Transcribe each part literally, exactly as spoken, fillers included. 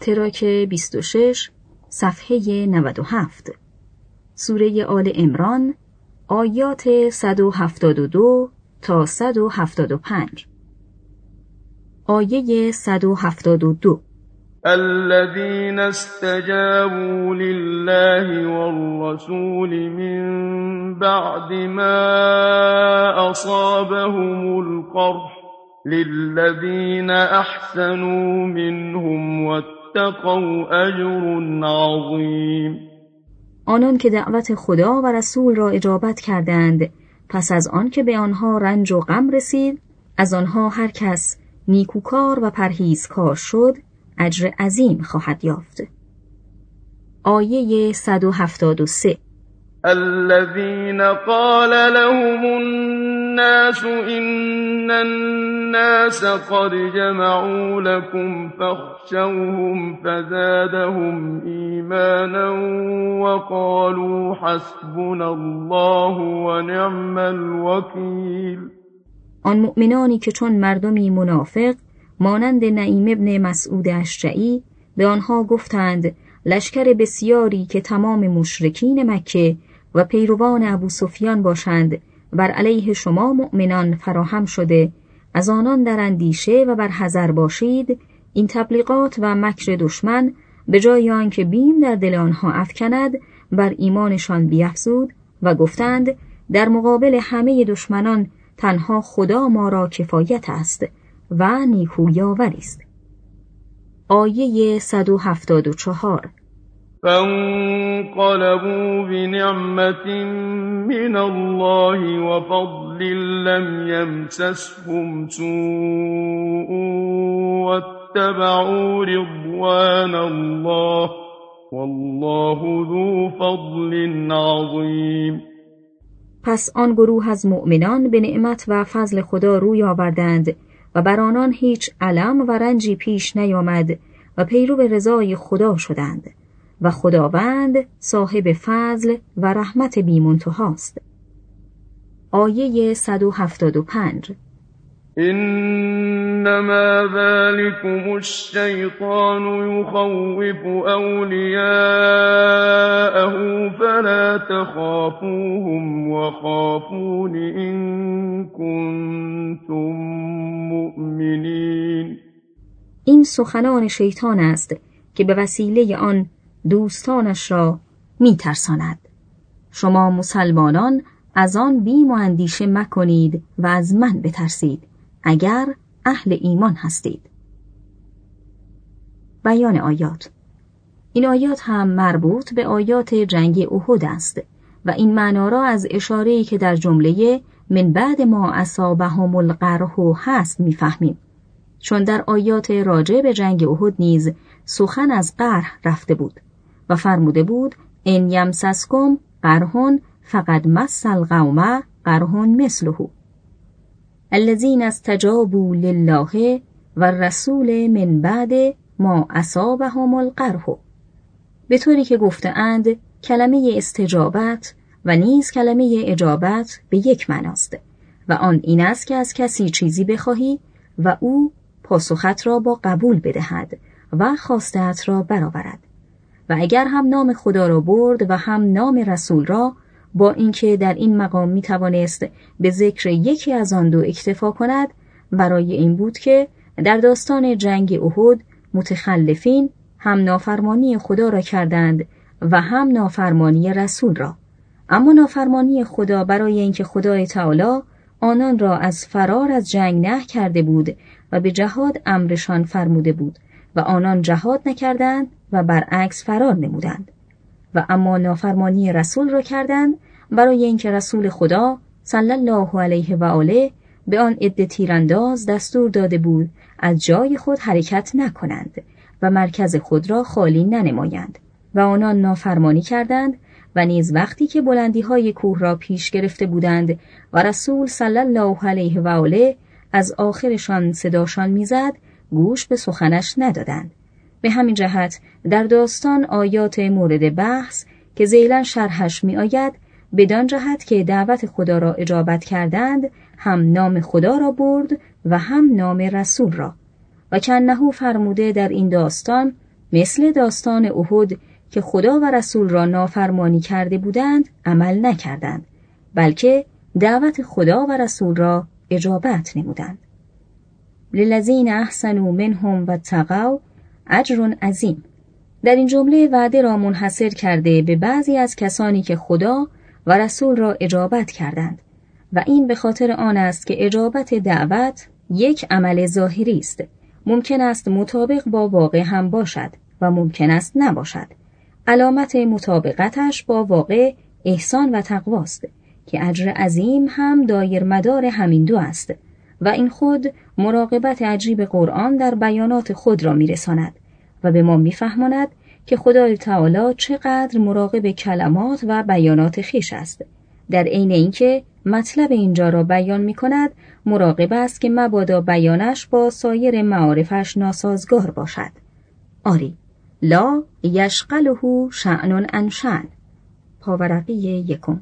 تراک بیست و شش صفحه نود و هفت سوره آل عمران آیات صد و هفتاد و دو تا صد و هفتاد و پنج. آیه صد و هفتاد و دو الذين استجابوا لله والرسول من بعد ما أصابهم القرح للذين أحسنوا منهم واتقوا أجر عظيم. آنان که دعوت خدا و رسول را اجابت کردند پس از آن که به آنها رنج و غم رسید، از آنها هر کس نیکوکار و پرهیزکار شد اجر عظیم خواهد یافت. آیه صد و هفتاد و سه الذين قال لهم الناس إن الناس قد جمعوا لكم فاخشوهم فزادهم إيمانا وقالوا حسبنا الله ونعم الوكيل. آن مؤمنانی که چون مردمی منافق مانند نعیم ابن مسعود اشجعی به آنها گفتند لشکر بسیاری که تمام مشرکین مکه و پیروان ابو سفیان باشند بر علیه شما مؤمنان فراهم شده، از آنان در اندیشه و بر حذر باشید. این تبلیغات و مکر دشمن به جای آنکه بیم در دل آنها افکند بر ایمانشان بیفزود و گفتند در مقابل همه دشمنان تنها خدا ما را کفایت است و نیکو یاوری است. آیه صد و هفتاد و چهار فانقلبوا بنعمة من الله وفضل لم يمسسهم سوء واتبعوا رضوان الله والله ذو فضل عظیم. پس آن گروه از مؤمنان به نعمت و فضل خدا روی آوردند و بر آنان هیچ الم و رنجی پیش نیامد و پیرو رضای خدا شدند و خداوند صاحب فضل و رحمت بی منتهاست. آیه صد و هفتاد و پنج انما ذلكم الشیطان یخوف اولیاءه فلا تخافوهم وخافون ان کنتم مؤمنین. این سخنان شیطان است که به وسیله آن دوستانش را می ترساند. شما مسلمانان از آن بیم و اندیشه مکنید و از من بترسید اگر اهل ایمان هستید. بیان آیات. این آیات هم مربوط به آیات جنگ احد است و این معنا را از اشاره‌ای که در جمله من بعد ما اصابهم القرح هست می‌فهمیم، چون در آیات راجع به جنگ احد نیز سخن از قرح رفته بود و فرموده بود ان یمسسکم قرح فقد مس القوم قرح مثله الذین استجابوا لله والرسول من بعد ما اصابهم القرح. به طوری که گفته‌اند کلمه استجابت و نیز کلمه اجابت به یک معناست و آن این است که از کسی چیزی بخواهی و او پاسخت را با قبول بدهد و خواسته‌ات را برآورد. و اگر هم نام خدا را برد و هم نام رسول را، با اینکه در این مقام می توانست به ذکر یکی از آن دو اکتفا کند، برای این بود که در داستان جنگ احد متخلفین هم نافرمانی خدا را کردند و هم نافرمانی رسول را. اما نافرمانی خدا برای اینکه خدای تعالی آنان را از فرار از جنگ نه کرده بود و به جهاد امرشان فرموده بود و آنان جهاد نکردند و برعکس فرار نمودند. و اما نافرمانی رسول را کردند برای اینکه رسول خدا صلی الله علیه و آله به آن عده تیرانداز دستور داده بود از جای خود حرکت نکنند و مرکز خود را خالی ننمایند و آنان نافرمانی کردند و نیز وقتی که بلندی‌های کوه را پیش گرفته بودند و رسول صلی الله علیه و آله از آخرشان صداشان میزد گوش به سخنش ندادند. به همین جهت در داستان آیات مورد بحث که ذیلاً شرحش می آید بدان جهت که دعوت خدا را اجابت کردند هم نام خدا را برد و هم نام رسول را و کنهو فرموده در این داستان مثل داستان احد که خدا و رسول را نافرمانی کرده بودند عمل نکردند، بلکه دعوت خدا و رسول را اجابت نمودند. للذین احسنوا منهم واتقوا اجر عظیم. در این جمله وعده را منحصر کرده به بعضی از کسانی که خدا و رسول را اجابت کردند و این به خاطر آن است که اجابت دعوت یک عمل ظاهری است. ممکن است مطابق با واقع هم باشد و ممکن است نباشد. علامت مطابقتش با واقع احسان و تقواست که اجر عظیم هم دایر مدار همین دو است و این خود مراقبت عجیب قرآن در بیانات خود را میرساند و به ما میفهماند که خدای تعالی چقدر مراقب کلمات و بیانات خویش است. در عین اینکه مطلب اینجا را بیان می کند، مراقب است که مبادا بیانش با سایر معارفش ناسازگار باشد. آری، لا یشغله شأن عن شأن. پاورقی یکم.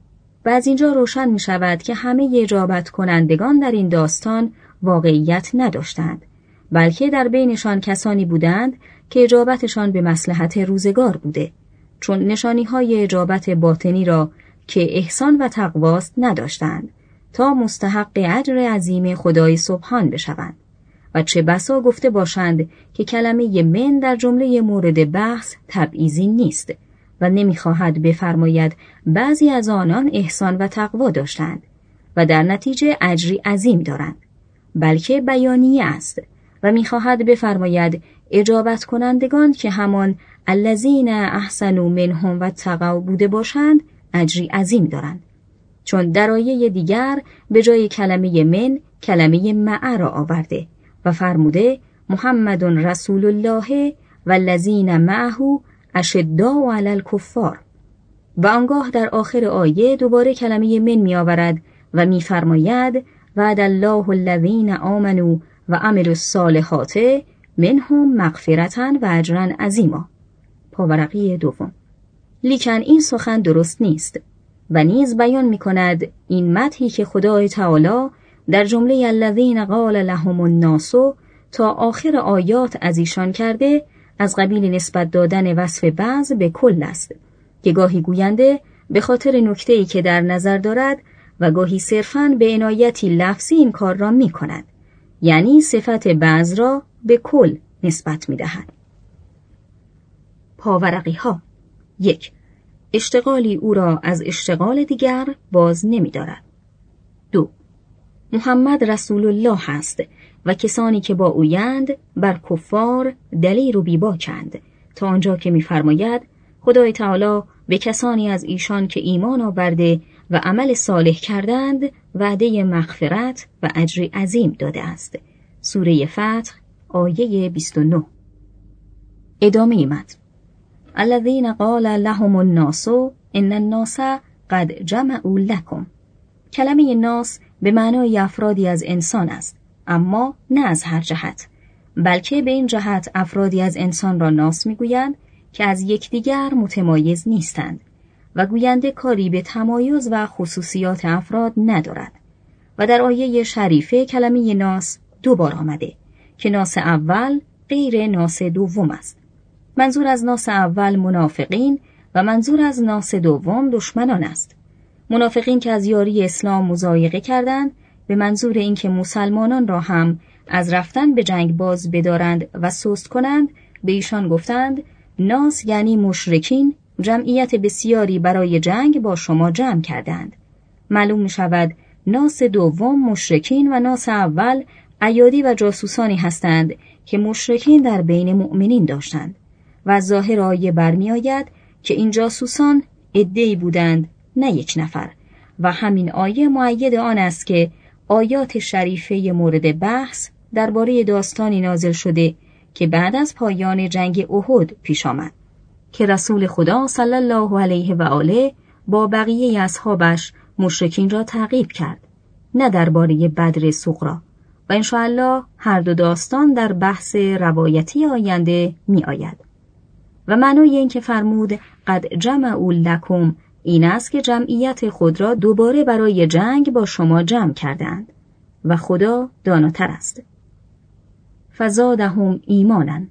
و از اینجا روشن می شود که همه اجابت کنندگان در این داستان واقعیت نداشتند، بلکه در بینشان کسانی بودند که اجابتشان به مصلحت روزگار بوده، چون نشانی های اجابت باطنی را که احسان و تقواست نداشتند تا مستحق اجر عظیم خدای سبحان بشوند. و چه بسا گفته باشند که کلمه من در جمله مورد بحث تبعیضی نیست و نمیخواهد بفرماید بعضی از آنان احسان و تقوا داشتند و در نتیجه اجری عظیم دارند، بلکه بیانیه است و میخواهد بفرماید اجابت کنندگان که همان الذین احسنوا منهم واتقوا بوده باشند اجری عظیم دارند، چون در آیه دیگر به جای کلمه من کلمه مع را آورده و فرموده محمد رسول الله والذین معه اشداء علی الکفار. و آنگاه در آخر آیه دوباره کلمه من می آورد و می فرماید وعد الله الذین آمنوا و عملوا الصالحات منهم مغفرة و اجرا عظیما. پاورقی دوم. لیکن این سخن درست نیست و نیز بیان می کند این مدحی که خدای تعالی در جمله الذین قال لهم الناس تا آخر آیات از ایشان کرده از قبیل نسبت دادن وصف بعض به کل است که گاهی گوینده به خاطر نکته‌ای که در نظر دارد و گاهی صرفاً به عنایتی لفظی این کار را می کند، یعنی صفت بعض را به کل نسبت می دهد. پاورقی ها. یک، اشتغالی او را از اشتغال دیگر باز نمی دارد. دو، محمد رسول الله است و کسانی که با اویند بر کفار دلیر و بیباکند، تا آنجا که می‌فرماید خدای تعالی به کسانی از ایشان که ایمان آورده و عمل صالح کردند وعده مغفرت و اجر عظیم داده است. سوره فتح آیه بیست و نه. ادامه متن. الذین قال لهم الناس ان الناس قد جمعوا لكم. کلمه ناس به معنای افرادی از انسان است، اما نه از هر جهت، بلکه به این جهت افرادی از انسان را ناس میگویند که از یکدیگر متمایز نیستند و گوینده کاری به تمایز و خصوصیات افراد ندارد. و در آیه شریفه کلمه ناس دو بار آمده که ناس اول غیر ناس دوم است. منظور از ناس اول منافقین و منظور از ناس دوم دشمنان است. منافقین که از یاری اسلام مضایقه کردند به منظور اینکه مسلمانان را هم از رفتن به جنگ باز بدارند و سست کنند به ایشان گفتند ناس یعنی مشرکین جمعیت بسیاری برای جنگ با شما جمع کردند. معلوم می شود ناس دوم مشرکین و ناس اول ایادی و جاسوسانی هستند که مشرکین در بین مؤمنین داشتند و از ظاهر آیه برمی آید که این جاسوسان عده‌ای بودند نه یک نفر و همین آیه مؤید آن است که آیات شریفه مورد بحث درباره داستانی نازل شده که بعد از پایان جنگ احد پیش آمد که رسول خدا صلی الله علیه و آله با بقیه اصحابش مشرکین را تعقیب کرد، نه درباره بدر صغری. و انشاءالله هر دو داستان در بحث روایتی آینده می آید. و معنای این که فرمود قد جمعوا لکم این است که جمعیت خود را دوباره برای جنگ با شما جمع کردند و خدا داناتر است. فزادهم ایمانا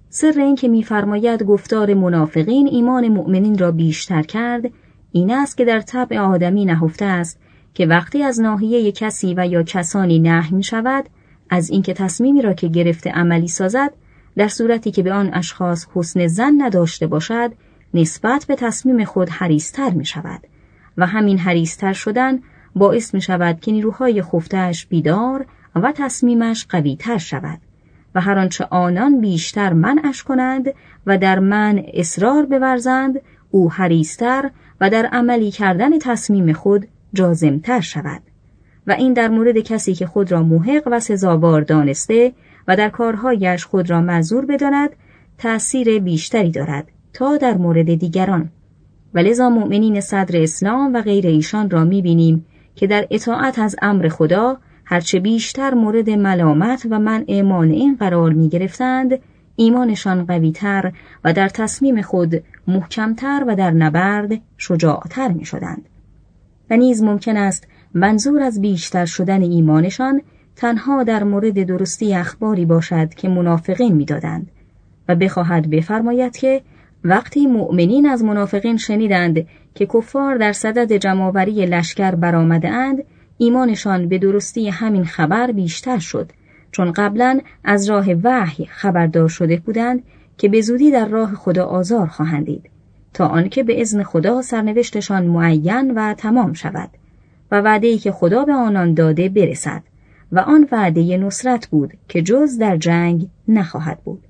سر این که می‌فرماید گفتار منافقین ایمان مؤمنین را بیشتر کرد، این است که در طبع آدمی نهفته است که وقتی از ناحیه کسی و یا کسانی نهی می‌شود از اینکه تصمیمی را که گرفته عملی سازد، در صورتی که به آن اشخاص حسن ظن نداشته باشد، نسبت به تصمیم خود حریص‌تر می‌شود و همین حریص‌تر شدن باعث می‌شود که نیروهای خفته‌اش بیدار و تصمیمش قوی‌تر شود و هر آنچه آنان بیشتر منعش کنند و در منع اصرار بورزند، او حریص‌تر و در عملی کردن تصمیم خود جازم‌تر شود. و این در مورد کسی که خود را محق و سزاوار دانسته و در کارهایش خود را معذور بداند تأثیر بیشتری دارد تا در مورد دیگران. ولذا مؤمنین صدر اسلام و غیر ایشان را می‌بینیم که در اطاعت از امر خدا هرچه بیشتر مورد ملامت و منع مانعین قرار می‌گرفتند، ایمانشان قوی‌تر و در تصمیم خود محکم‌تر و در نبرد شجاع‌تر می‌شدند. و نیز ممکن است منظور از بیشتر شدن ایمانشان تنها در مورد درستی اخباری باشد که منافقین می‌دادند و بخواهد بفرماید که وقتی مؤمنین از منافقین شنیدند که کفار در صدد جمع‌آوری لشکر برآمده‌اند، ایمانشان به درستی همین خبر بیشتر شد، چون قبلا از راه وحی خبردار شده بودند که به زودی در راه خدا آزار خواهند دید تا آنکه به اذن خدا سرنوشتشان معین و تمام شود و وعده‌ای که خدا به آنان داده برسد و آن وعده نصرت بود که جز در جنگ نخواهد بود.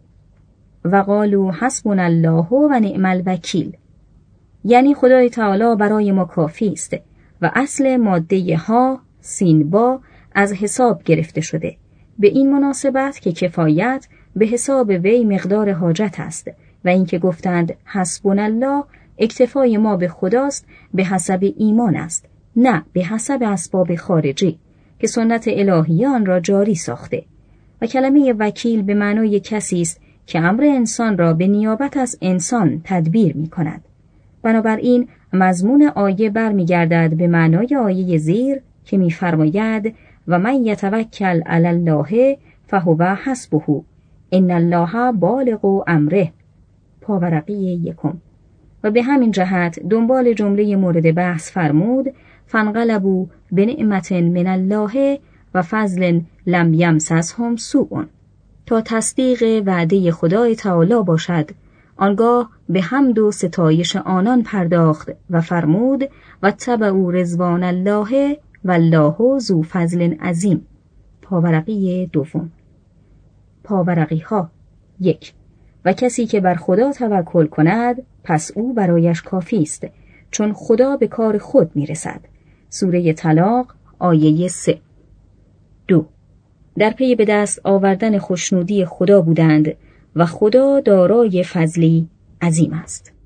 و قالوا حسبنا الله و نعم الوکیل، یعنی خدای تعالی برای ما کافی است و اصل ماده ها سین با از حساب گرفته شده به این مناسبت که کفایت به حساب وی مقدار حاجت است و اینکه گفتند حسبنا الله اکتفای ما به خداست به حسب ایمان است، نه به حسب اسباب خارجی که سنت الهی آن را جاری ساخته. و کلمه وکیل به معنای کسی است که امر انسان را به نیابت از انسان تدبیر می کند. بنابراین مضمون آیه برمیگردد به معنای آیه زیر که می‌فرماید و من یتوکل علی الله فهو حسبه ان الله بالغ امره، پاورقی یکم. و به همین جهت دنبال جمله مورد بحث فرمود فانقلبوا بنعمت من الله و فضل لم یمسسهم سوء، تا تصدیق وعده خدای تعالی باشد. آنگاه به حمد و ستایش آنان پرداخت و فرمود و تبعوا رضوان الله والله ذو فضل عظیم، پاورقی دوم. پاورقی ها یک. و کسی که بر خدا توکل کند پس او برایش کافی است، چون خدا به کار خود میرسد. سوره طلاق آیه سه. دو. در پی به دست آوردن خوشنودی خدا بودند و خدا دارای فضلی عظیم است.